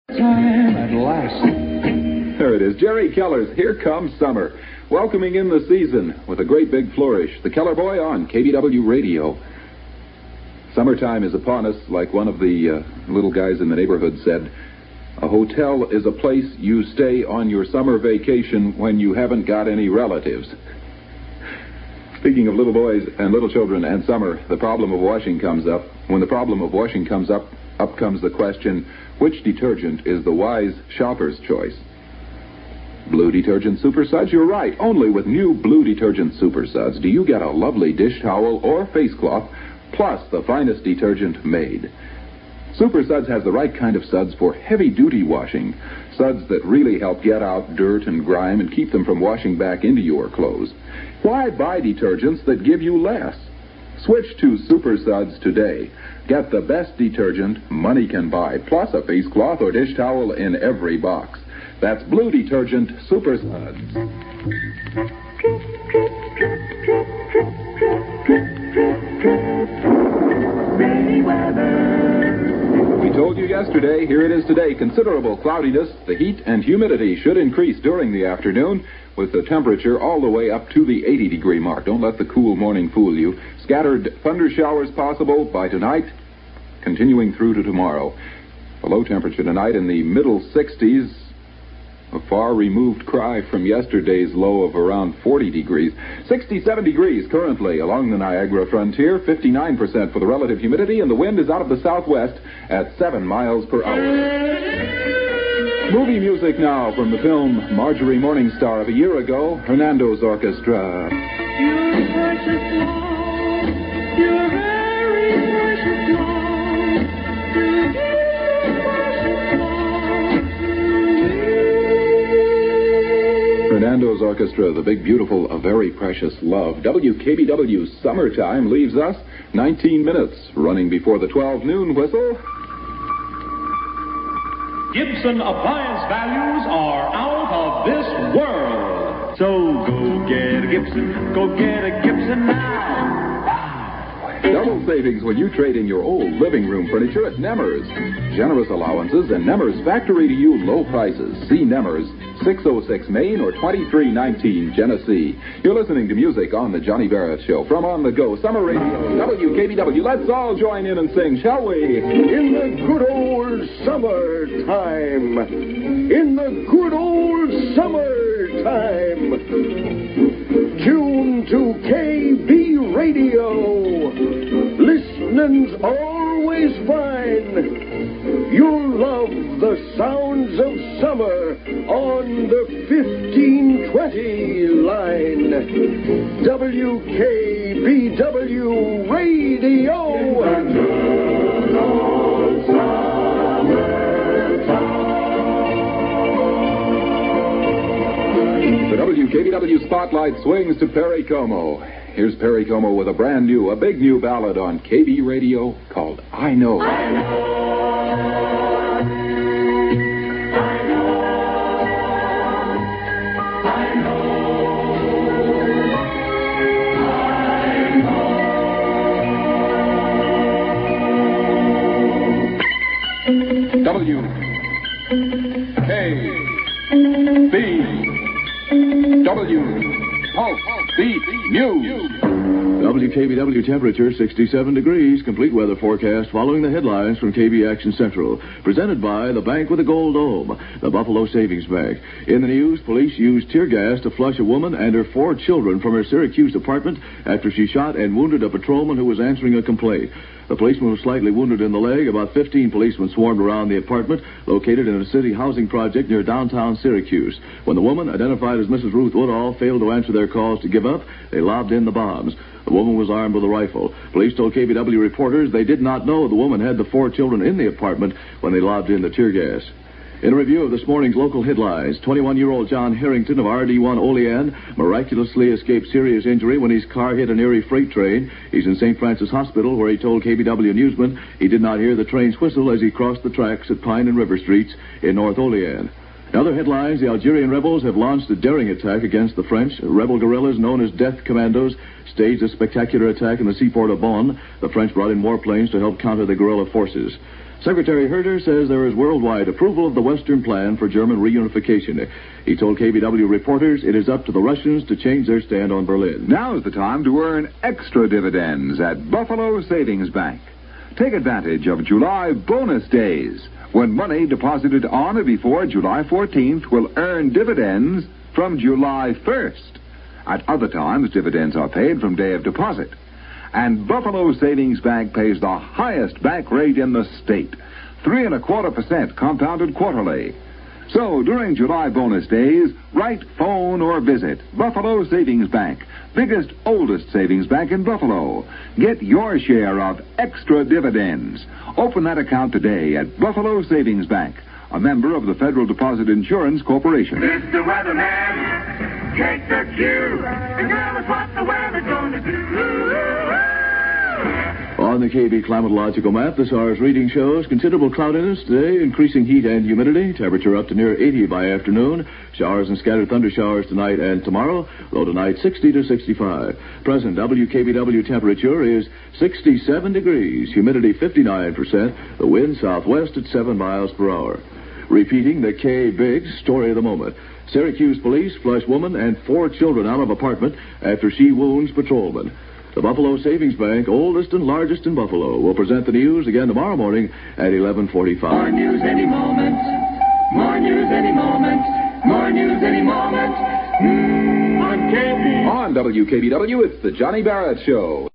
Time at last. There it is. Jerry Keller's Here Comes Summer, welcoming in the season with a great big flourish. The Keller Boy on KBW Radio. Summertime is upon us, like one of the little guys in the neighborhood said. A hotel is a place you stay on your summer vacation when you haven't got any relatives. Speaking of little boys and little children and summer, the problem of washing comes up. When the problem of washing comes up comes the question, which detergent is the wise shopper's choice? Blue Detergent Super Suds? You're right. Only with new Blue Detergent Super Suds do you get a lovely dish towel or face cloth, plus the finest detergent made. Super Suds has the right kind of suds for heavy-duty washing. Suds that really help get out dirt and grime and keep them from washing back into your clothes. Why buy detergents that give you less? Switch to Super Suds today. Get the best detergent money can buy, plus a face cloth or dish towel in every box. That's Blue Detergent Super Suds. Rainy weather. We told you yesterday, here it is today. Considerable cloudiness. The heat and humidity should increase during the afternoon, with the temperature all the way up to the 80-degree mark. Don't let the cool morning fool you. Scattered thunder showers possible by tonight, continuing through to tomorrow. The low temperature tonight in the middle 60s, a far-removed cry from yesterday's low of around 40 degrees. 67 degrees currently along the Niagara frontier, 59% for the relative humidity, and the wind is out of the southwest at 7 miles per hour. Movie music now from the film Marjorie Morningstar of a year ago, Hernando's Orchestra. You're precious love, you're very precious love, to give precious love to me. Hernando's Orchestra, the big, beautiful, A Very Precious Love. WKBW Summertime leaves us 19 minutes, running before the 12 noon whistle. Gibson appliance values are out of this world. So go get a Gibson. Go get a Gibson now. Double savings when you trade in your old living room furniture at Nemmers. Generous allowances and Nemmers factory-to-you low prices. See Nemmers, 606 Main or 2319 Genesee. You're listening to music on the Johnny Barrett Show from On the Go Summer Radio, WKBW. Let's all join in and sing, shall we? In the good old summertime. In the good old summertime. Tune to KB Radio. Listening's always fine. You'll love the sounds of summer on the 1520 line. WKBW Radio. The WKBW Spotlight swings to Perry Como. Here's Perry Como with a brand new, a big new ballad on KB Radio called I Know. I know. W Pulse Beat News. WKBW temperature 67 degrees. Complete weather forecast following the headlines from KB Action Central. Presented by the Bank with a Gold Dome, the Buffalo Savings Bank. In the news, police used tear gas to flush a woman and her 4 children from her Syracuse apartment after she shot and wounded a patrolman who was answering a complaint. The policeman was slightly wounded in the leg. About 15 policemen swarmed around the apartment located in a city housing project near downtown Syracuse. When the woman, identified as Mrs. Ruth Woodall, failed to answer their calls to give up, they lobbed in the bombs. The woman was armed with a rifle. Police told KBW reporters they did not know the woman had the 4 children in the apartment when they lobbed in the tear gas. In a review of this morning's local headlines, 21-year-old John Harrington of RD1 Olean miraculously escaped serious injury when his car hit an Erie freight train. He's in St. Francis Hospital, where he told KBW Newsman he did not hear the train's whistle as he crossed the tracks at Pine and River Streets in North Olean. In other headlines, the Algerian rebels have launched a daring attack against the French. Rebel guerrillas known as Death Commandos staged a spectacular attack in the seaport of Bonn. The French brought in warplanes to help counter the guerrilla forces. Secretary Herter says there is worldwide approval of the Western plan for German reunification. He told KBW reporters it is up to the Russians to change their stand on Berlin. Now's the time to earn extra dividends at Buffalo Savings Bank. Take advantage of July bonus days, when money deposited on or before July 14th will earn dividends from July 1st. At other times, dividends are paid from day of deposit. And Buffalo Savings Bank pays the highest bank rate in the state, 3.25% compounded quarterly. So, during July bonus days, write, phone, or visit Buffalo Savings Bank, biggest, oldest savings bank in Buffalo. Get your share of extra dividends. Open that account today at Buffalo Savings Bank, a member of the Federal Deposit Insurance Corporation. Mr. Weatherman, take the cue and tell us what the weather's going to do. On the KB climatological map, this hour's reading shows considerable cloudiness today, increasing heat and humidity, temperature up to near 80 by afternoon, showers and scattered thunder showers tonight and tomorrow, low tonight 60 to 65. Present WKBW temperature is 67 degrees, humidity 59%, the wind southwest at 7 miles per hour. Repeating the K-Biggs story of the moment. Syracuse police flush woman and 4 children out of apartment after she wounds patrolman. The Buffalo Savings Bank, oldest and largest in Buffalo, will present the news again tomorrow morning at 11:45. More news any moment. More news any moment. More news any moment. On KB. On WKBW, it's the Johnny Barrett Show.